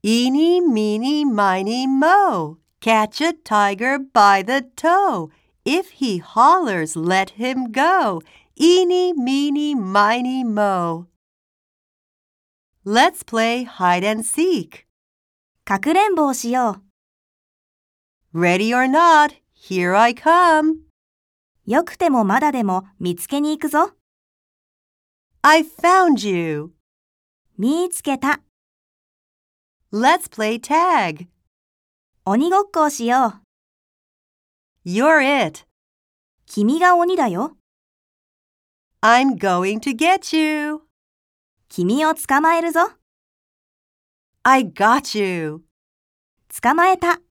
Eeny, meeny, miny, moe. Catch a tiger by the toe. If he hollers, let him go. Eeny, meeny, miny, moe. Let's play hide and seek. かくれんぼをしよ Ready or not, here I come. う。よくてもまだでも見つけに行くぞ。 I found you. 見つけた。 Let's play tag. 鬼ごっこをしよう。 You're it. 君が鬼だよ。 I'm going to get you. 君を捕まえるぞ。 I got you. 捕まえた。